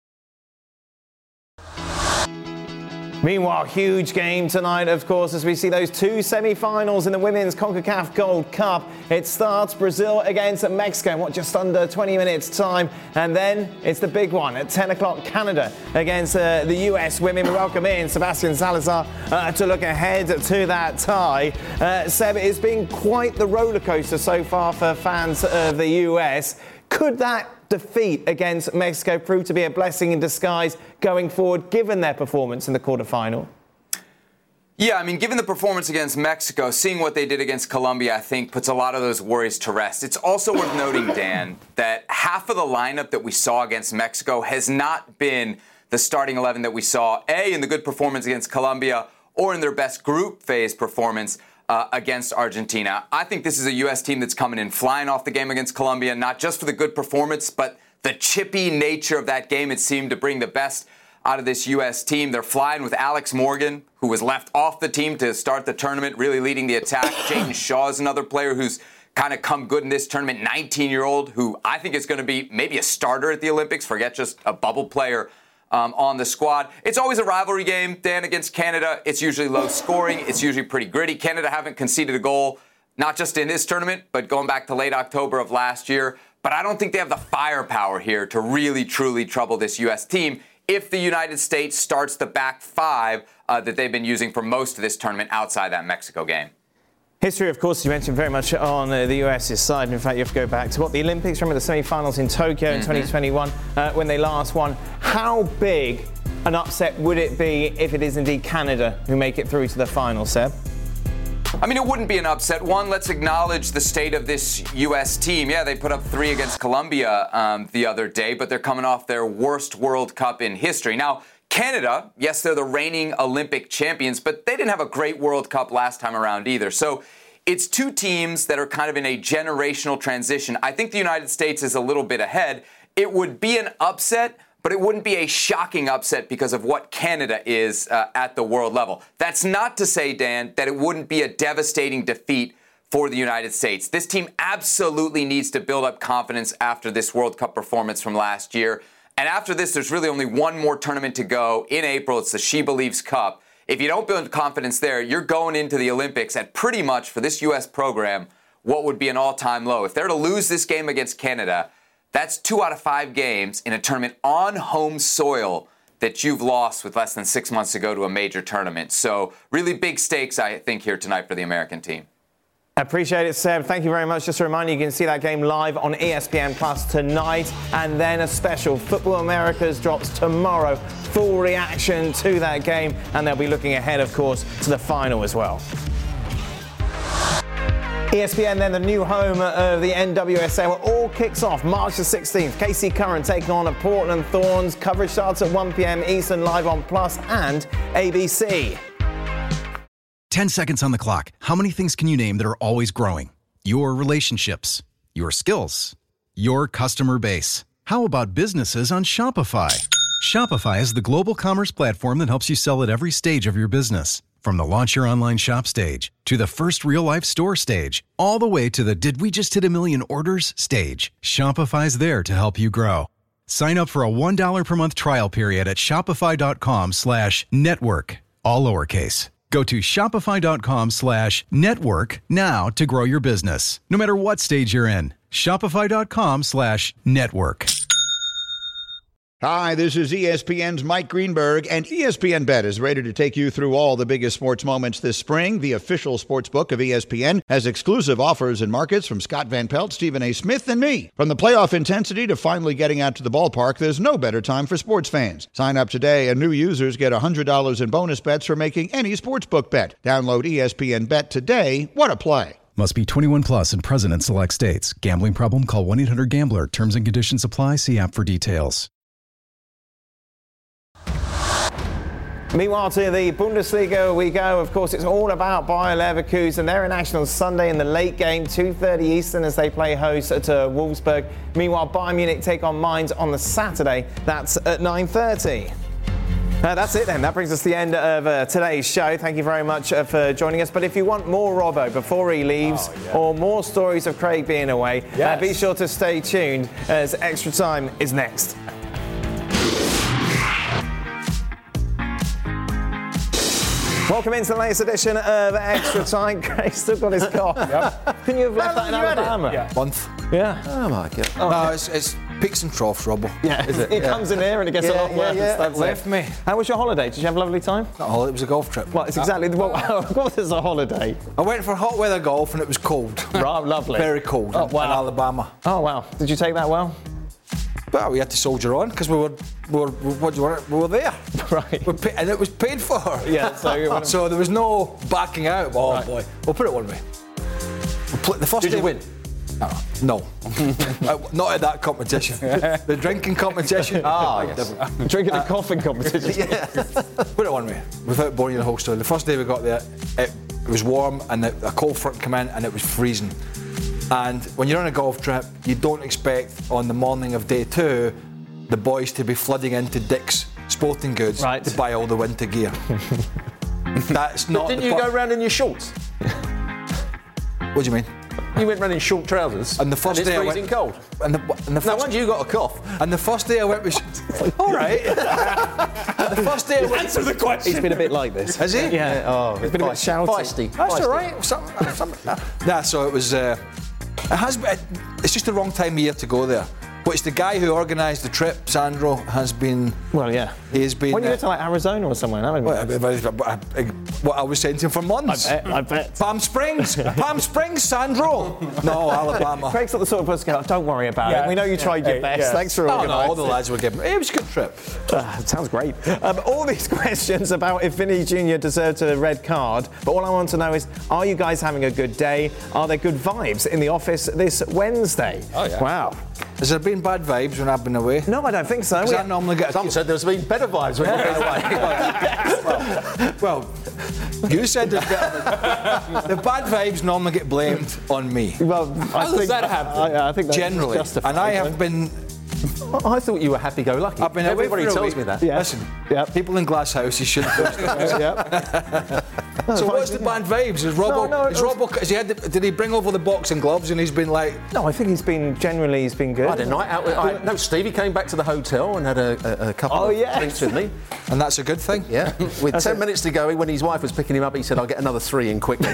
Meanwhile, huge game tonight, of course, as we see those two semi-finals in the Women's CONCACAF Gold Cup. It starts Brazil against Mexico in just under 20 minutes' time. And then it's the big one at 10 o'clock, Canada against the US women. We welcome in Sebastian Salazar to look ahead to that tie. Seb, it's been quite the roller coaster so far for fans of the US. Could that defeat against Mexico prove to be a blessing in disguise going forward, given their performance in the quarterfinal? Yeah, I mean, given the performance against Mexico, seeing what they did against Colombia, I think puts a lot of those worries to rest. It's also worth noting, Dan, that half of the lineup that we saw against Mexico has not been the starting 11 that we saw, A, in the good performance against Colombia or in their best group phase performance against Argentina. I think this is a U.S. team that's coming in flying off the game against Colombia, not just for the good performance, but the chippy nature of that game. It seemed to bring the best out of this U.S. team. They're flying with Alex Morgan, who was left off the team to start the tournament, really leading the attack. Jayden Shaw is another player who's kind of come good in this tournament, 19-year-old, who I think is going to be maybe a starter at the Olympics, forget just a bubble player on the squad. It's always a rivalry game, Dan, against Canada. It's usually low scoring. It's usually pretty gritty. Canada haven't conceded a goal, not just in this tournament, but going back to late October of last year. But I don't think they have the firepower here to really, truly trouble this U.S. team if the United States starts the back five that they've been using for most of this tournament outside that Mexico game. History, of course, you mentioned very much on the US's side. In fact, you have to go back to the Olympics. Remember the semi-finals in Tokyo in 2021 when they last won. How big an upset would it be if it is indeed Canada who make it through to the final, Seb? I mean, it wouldn't be an upset. One, let's acknowledge the state of this U.S. team. Yeah, they put up 3 against Colombia the other day, but they're coming off their worst World Cup in history. Now, Canada, yes, they're the reigning Olympic champions, but they didn't have a great World Cup last time around either. So it's 2 teams that are kind of in a generational transition. I think the United States is a little bit ahead. It would be an upset, but it wouldn't be a shocking upset because of what Canada is at the world level. That's not to say, Dan, that it wouldn't be a devastating defeat for the United States. This team absolutely needs to build up confidence after this World Cup performance from last year. And after this, there's really only one more tournament to go in April. It's the She Believes Cup. If you don't build confidence there, you're going into the Olympics at pretty much, for this U.S. program, what would be an all-time low. If they're to lose this game against Canada, that's 2 out of 5 games in a tournament on home soil that you've lost with less than 6 months to go to a major tournament. So really big stakes, I think, here tonight for the American team. Appreciate it, Seb. Thank you very much. Just a reminder, you can see that game live on ESPN Plus tonight. And then a special Football Americas drops tomorrow. Full reaction to that game. And they'll be looking ahead, of course, to the final as well. ESPN then, the new home of the NWSL, where all kicks off March the 16th. KC Current taking on Portland Thorns. Coverage starts at 1 p.m. Eastern, live on Plus and ABC. 10 seconds on the clock. How many things can you name that are always growing? Your relationships, your skills, your customer base. How about businesses on Shopify? Shopify is the global commerce platform that helps you sell at every stage of your business. From the launch your online shop stage, to the first real-life store stage, all the way to the did we just hit a million orders stage, Shopify's there to help you grow. Sign up for a $1 per month trial period at shopify.com/network, all lowercase. Go to shopify.com/network now to grow your business, no matter what stage you're in. Shopify.com/network. Hi, this is ESPN's Mike Greenberg, and ESPN Bet is ready to take you through all the biggest sports moments this spring. The official sports book of ESPN has exclusive offers and markets from Scott Van Pelt, Stephen A. Smith, and me. From the playoff intensity to finally getting out to the ballpark, there's no better time for sports fans. Sign up today, and new users get $100 in bonus bets for making any sportsbook bet. Download ESPN Bet today. What a play. Must be 21 plus and present in select states. Gambling problem? Call 1-800-GAMBLER. Terms and conditions apply. See app for details. Meanwhile, to the Bundesliga we go. Of course, it's all about Bayer Leverkusen. They're in action on Sunday in the late game, 2:30 Eastern, as they play host to Wolfsburg. Meanwhile, Bayern Munich take on Mainz on the Saturday. That's at 9:30. That's it then. That brings us to the end of today's show. Thank you very much for joining us. But if you want more Robbo before he leaves, or more stories of Craig being away, be sure to stay tuned, as Extra Time is next. Welcome into the latest edition of Extra Time. Craig's still got his cough. Couldn't you have left that in Alabama? Yeah. Month. Yeah. Oh, my God. No, it's peaks and troughs, Robbo. Yeah, it comes in here and it gets a lot worse. That left me. How was your holiday? Did you have a lovely time? Not a holiday, it was a golf trip. Well, it's exactly what is a holiday? I went for hot weather golf and it was cold. Right, lovely. Very cold in Alabama. Oh, wow. Did you take that well? Well, we had to soldier on because we were there. Right. And it was paid for. Yeah, so there was no backing out. Oh, right. Boy. We'll put it one way. The first Did you win? No. Not at that competition. The drinking competition. Yes. Drinking and coughing competition. Yeah. Put it one way, without boring you the whole story. The first day we got there, it was warm and a cold front came in and it was freezing. And when you're on a golf trip, you don't expect on the morning of day 2 the boys to be flooding into Dick's Sporting Goods to buy all the winter gear. That's not. But didn't you go around in your shorts? What do you mean? You went round in short trousers. And the first day it's freezing cold. And the no wonder you got a cough. And the first day I went was all right. The first day I went. Answer the question. He's been a bit like this. Has he? Yeah. Oh, he's been a bit shouty. Feisty. That's all right. Nah, so it was. It has been. It's just the wrong time of year to go there. Which the guy who organised the trip, Sandro, has been. Well, yeah. He's been. When you go to like Arizona or somewhere, that would be what I was saying to him for months. I bet. Palm Springs, Sandro. No, Alabama. Craig's not the sort of person to go, don't worry about it. We know you tried your best. Thanks for organising. All the lads were giving. It was a good trip. Sounds great. All these questions about if Vinny Jr. deserved a red card, but all I want to know is, are you guys having a good day? Are there good vibes in the office this Wednesday? Oh, yeah. Wow. Has there been bad vibes when I've been away? No, I don't think so. I normally get. Some said there's been better vibes when you've been away. Well, you said the bad vibes normally get blamed on me. Well, How does that happen? I think that's generally, justified, and I have been. I thought you were happy-go-lucky. I've been away Everybody for a tells week. me that. Yeah. Listen, Yep. people in glass houses should. Yep. So what's the bad vibes? Is Robbo? Did he bring over the boxing gloves and he's been like? No, I think he's been good. I had a night out. No, Stevie came back to the hotel and had a couple of drinks with me. And that's a good thing. Yeah. With 10 minutes to go, when his wife was picking him up, he said, "I'll get another 3 in quickly."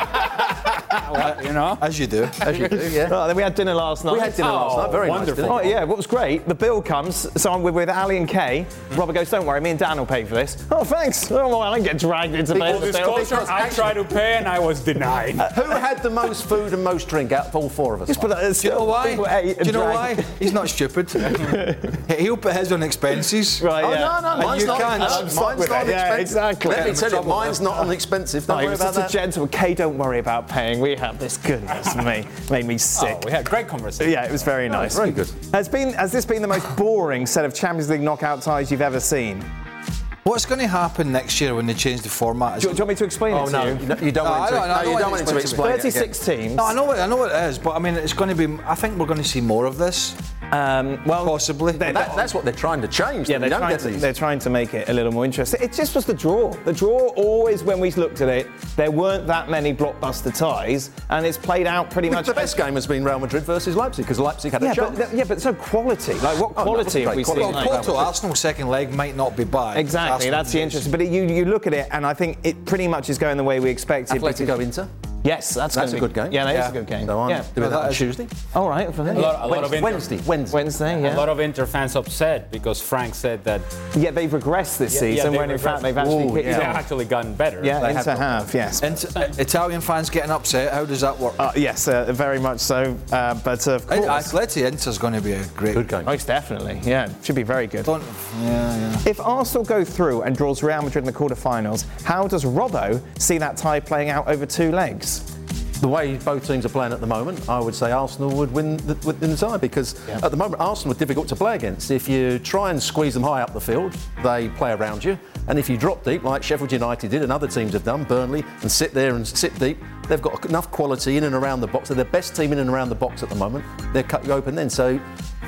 You know, as you do. As you do, yeah. Oh, then we had dinner last night. We had dinner last night. Very wonderful. nice. Oh, yeah, what was great, the bill comes, so I'm with Ali and Kay. Robert goes, don't worry, me and Dan will pay for this. Oh, thanks. Oh, well, I didn't get dragged into paying the bill. I tried to pay and I was denied. Who had the most food and most drink out of all 4 of us? Just put that Do you know why? Do you know why? He's not stupid. He'll put his on expenses. Right, Oh, yeah. no, mine's you not. can't. Mine's not expensive. Yeah, exactly. Let me tell you, mine's not unexpensive. Don't He worry was about such a that. gentleman. Kay, don't worry about paying. We have this. Goodness me. Made me sick. Oh, we had great conversation. Yeah, it was very nice. Very good. Has this been the most boring set of Champions League knockout ties you've ever seen? What's going to happen next year when they change the format? Do you want me to explain it to you? You don't want to explain it. 36 teams. No, I know what it is, but I mean, it's going to be. I think we're going to see more of this. Well, possibly. That's what they're trying to change. Yeah, they're trying to make it a little more interesting. It just was the draw. The draw always, when we looked at it, there weren't that many blockbuster ties, and it's played out pretty much. The best game has been Real Madrid versus Leipzig because Leipzig had a chance. But so quality. Like what quality have we seen? Well, Porto, Arsenal's second leg might not be bad. Exactly, that's the interest. But you look at it, and I think it pretty much is going the way we expected. Atletico Inter. Yes, that's a good game. Yeah, that is a good game. So I'm doing that on Tuesday. All right, for A lot of Inter. Wednesday. Yeah. A lot of Inter fans upset because Frank said that. Yeah, they've regressed this season, when in fact they've actually they've actually gotten better. Yeah, Inter have, yes. Italian fans getting upset. How does that work? Yes, very much so. But of course, Atleti Inter's going to be a great game. Most definitely, yeah, should be very good. Yeah. If Arsenal go through and draws Real Madrid in the quarterfinals, how does Robbo see that tie playing out over 2 legs? The way both teams are playing at the moment, I would say Arsenal would win the tie because at the moment Arsenal are difficult to play against. If you try and squeeze them high up the field, they play around you. And if you drop deep, like Sheffield United did and other teams have done, Burnley, and sit there and sit deep, they've got enough quality in and around the box. They're the best team in and around the box at the moment. They'll cut you open then. So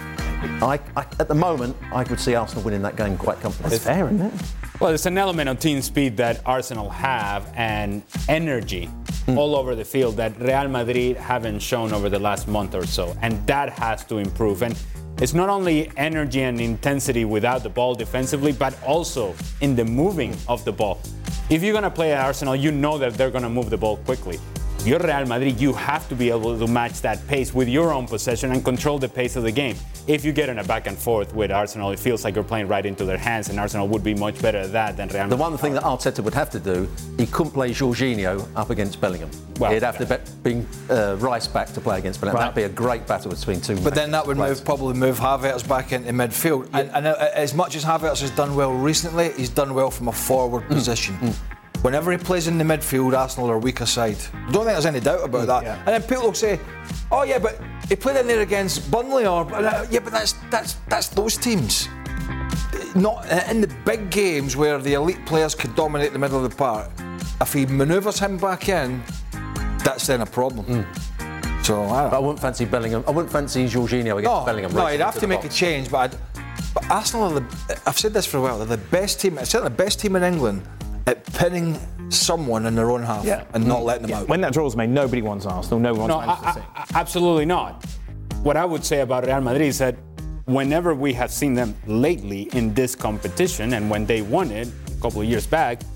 at the moment, I would see Arsenal winning that game quite comfortably. That's fair, isn't it? Well, there's an element of team speed that Arsenal have and energy all over the field that Real Madrid haven't shown over the last month or so, and that has to improve. And it's not only energy and intensity without the ball defensively, but also in the moving of the ball. If you're going to play at Arsenal, you know that they're going to move the ball quickly. You're Real Madrid, you have to be able to match that pace with your own possession and control the pace of the game. If you get in a back and forth with Arsenal, it feels like you're playing right into their hands, and Arsenal would be much better at that than Real Madrid. The one thing that Arteta would have to do, he couldn't play Jorginho up against Bellingham. Well, he'd have to bring Rice back to play against Bellingham. That'd be a great battle between two. But then that would probably move Havertz back into midfield. Yeah. And as much as Havertz has done well recently, he's done well from a forward position. Whenever he plays in the midfield, Arsenal are weaker side. I don't think there's any doubt about that. Yeah. And then people will say, "Oh yeah, but he played in there against Burnley," or yeah, but that's those teams. Not in the big games where the elite players could dominate the middle of the park. If he manoeuvres him back in, that's then a problem. So I wouldn't fancy Bellingham. I wouldn't fancy Jorginho against Bellingham. No, he'd have to make a change. But Arsenal, I've said this for a while. They're the best team. Certainly the best team in England at pinning someone in their own half and not letting them out. When that draw's made, nobody wants Arsenal. No one wants Manchester City. Absolutely not. What I would say about Real Madrid is that whenever we have seen them lately in this competition, and when they won it a couple of years back,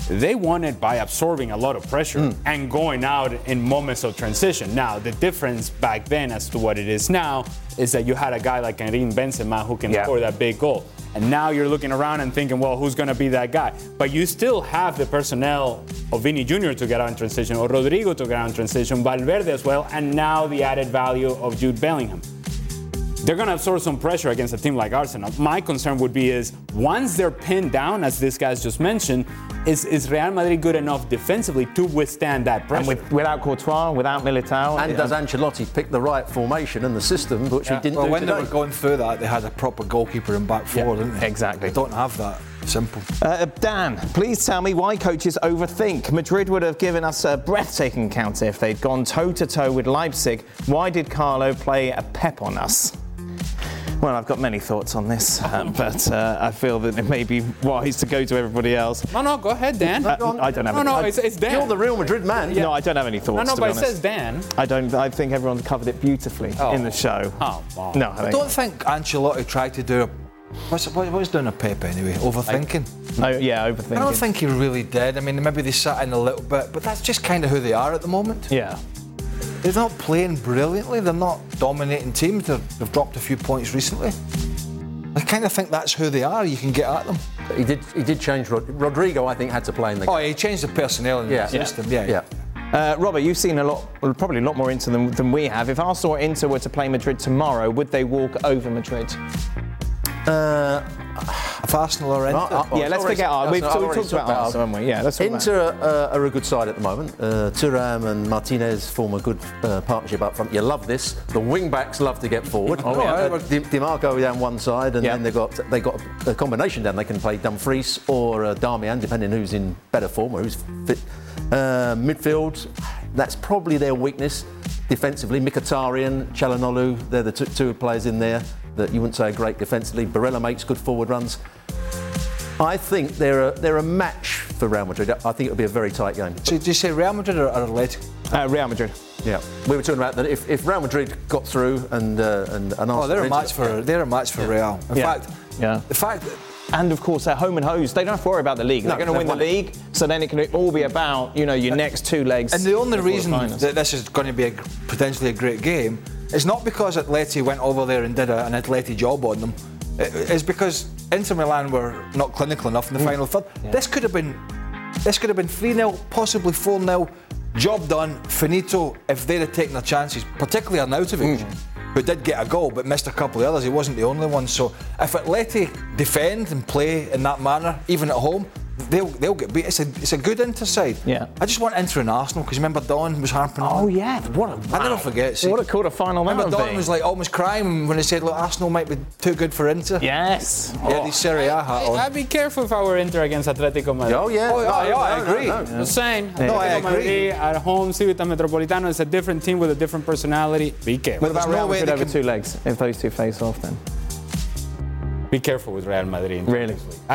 they won it by absorbing a lot of pressure and going out in moments of transition. Now, the difference back then as to what it is now is that you had a guy like Karim Benzema who can score that big goal. And now you're looking around and thinking, well, who's going to be that guy? But you still have the personnel of Vini Jr. to get out in transition, or Rodrigo to get out in transition, Valverde as well, and now the added value of Jude Bellingham. They're going to absorb some pressure against a team like Arsenal. My concern would be is once they're pinned down, as this guy's just mentioned, is Real Madrid good enough defensively to withstand that pressure? And without Courtois, without Militao. And does Ancelotti pick the right formation and the system, which he didn't do when today? they were going through that, they had a proper goalkeeper in back four, didn't they? Exactly. They don't have that. Simple. Dan, please tell me why coaches overthink. Madrid would have given us a breathtaking counter if they'd gone toe-to-toe with Leipzig. Why did Carlo play a pep on us? Well, I've got many thoughts on this, but I feel that it may be wise to go to everybody else. No, go ahead, Dan. I don't have any. It's Dan. You're the Real Madrid man. No, I don't have any thoughts. No, to but be it honest. says Dan. I think everyone's covered it beautifully in the show. Oh, wow. No, I don't think Ancelotti tried to do what was doing a Pep anyway? Overthinking. Overthinking. I don't think he really did. I mean, maybe they sat in a little bit, but that's just kind of who they are at the moment. Yeah. They're not playing brilliantly. They're not dominating teams. They've dropped a few points recently. I kind of think that's who they are. You can get at them. He did change. Rodrigo, I think, had to play in the game. Oh, he changed the personnel in the system. Yeah. Robert, you've seen probably a lot more Inter than we have. If Arsenal or Inter were to play Madrid tomorrow, would they walk over Madrid? If Arsenal or Inter? Let's forget Arsenal. We've talked about Arsenal, haven't we? Yeah, let's talk Inter are a good side at the moment. Thuram and Martinez form a good partnership up front. You love this. The wing-backs love to get forward. Di Marco down one side, and then they got a combination down. They can play Dumfries or Darmian, depending who's in better form or who's fit. Midfield, that's probably their weakness. Defensively, Mkhitaryan, Çalhanoğlu, they're the two players in there that you wouldn't say are great defensively. Barella makes good forward runs. I think they're a match for Real Madrid. I think it'll be a very tight game. So did you say Real Madrid or Atletico? Real Madrid. Yeah, we were talking about that if Real Madrid got through and Arsenal. They're a match for Real. In fact, the fact that. And of course, they're home and hosed. They don't have to worry about the league. They're going to win the league, so then it can all be about your next two legs. And the only reason that this is going to be potentially a great game is not because Atleti went over there and did an Atleti job on them. It's because Inter Milan were not clinical enough in the final third. Yeah. This could have been 3-0, possibly 4-0. Job done, finito. If they'd have taken their chances, particularly Arnautovic. Who did get a goal but missed a couple of others. He wasn't the only one. So if Atleti defend and play in that manner, even at home, they'll get beat. It's a good Inter side. Yeah. I just want Inter and Arsenal because remember Don was harping on. Oh yeah, I never forget. What a quarter-final. Remember Don was like almost crying when he said, "Look, Arsenal might be too good for Inter." Yes. Yeah, the Serie A hat on. I'd be careful if I were Inter against Atletico Madrid. Oh yeah. I agree. Just saying. No, I Atletico agree. Madrid at home, Civitas Metropolitano is a different team with a different personality. Be careful. What about Real Madrid over two legs? If those two face off, then. Be careful with Real Madrid. Really?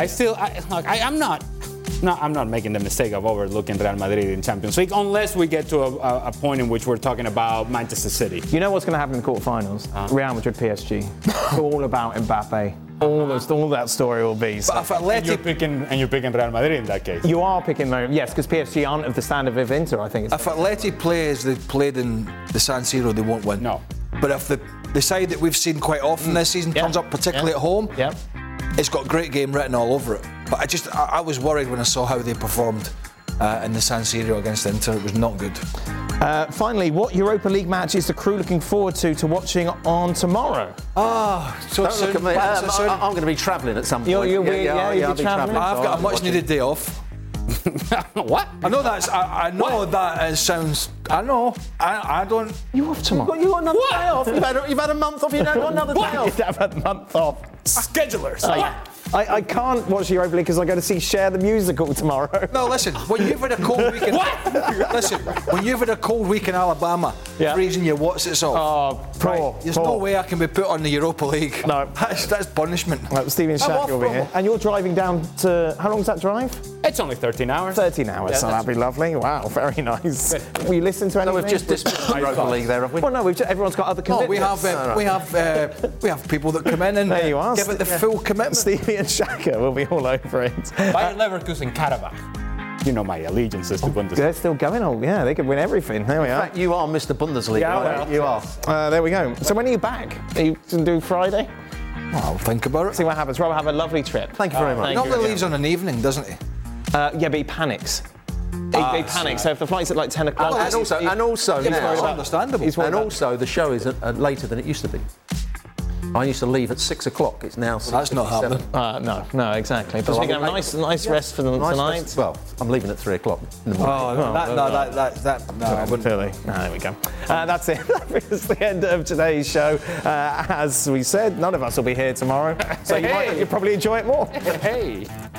I'm not making the mistake of overlooking Real Madrid in Champions League unless we get to a point in which we're talking about Manchester City. You know what's going to happen in the quarterfinals? Real Madrid, PSG. It's all about Mbappe. All that story will be. So. But and you're picking Real Madrid in that case. You are picking them, yes, because PSG aren't of the standard of Inter. I think. If Atleti play as they played in the San Siro, they won't win. No. But if the side that we've seen quite often this season turns up, particularly at home, it's got great game written all over it. But I was worried when I saw how they performed in the San Siro against Inter. It was not good. Finally, what Europa League match is the crew looking forward to watching on tomorrow? So soon. Look at me. I'm going to be travelling at some point. You'll be travelling. I've got a much-needed day off. What? I know that. I know that it sounds. I know. I don't. You off tomorrow? You got another day off. You've had a month off. You've got another day off. You've had a month off. Schedulers. I can't watch Europa League because I got to see Cher the musical tomorrow. No, listen. When you've had a cold week in when you've had a cold week in Alabama, freezing your what's-its off. There's no way I can be put on the Europa League. No, that's punishment. Well, Steven Shack over here, and you're driving down to. How long's that drive? It's only 13 hours. 13 hours. So that'd be lovely. Wow, very nice. Will you listen to anything? We've just dismissed the Europa League there, have we? Well, no, everyone's got other commitments. We have people that come in and there you are. give it the full commitment. Stevie and Shaka will be all over it. Bayer Leverkusen Karabakh. you know my allegiance is to Bundesliga. They're still going. Oh, yeah, they could win everything. There we are. In fact, you are Mr. Bundesliga. Yeah, Right, you are. There we go. So when are you back? Are you going to do Friday? Well, I'll think about it. See what happens. Rob, have a lovely trip. Thank you very much. He normally leaves on an evening, doesn't he? Yeah, but he panics. He panics. So if the flight's at like 10 o'clock... And also, it's understandable. And also, the show is later than it used to be. I used to leave at 6 o'clock. It's now 6:57. That's not happening. No, exactly. But we can have a nice rest for them tonight. Well, I'm leaving at 3 o'clock in the morning. No, I wouldn't. Really? No, there we go. That's it. That is the end of today's show. As we said, none of us will be here tomorrow, so you'll probably enjoy it more. Hey.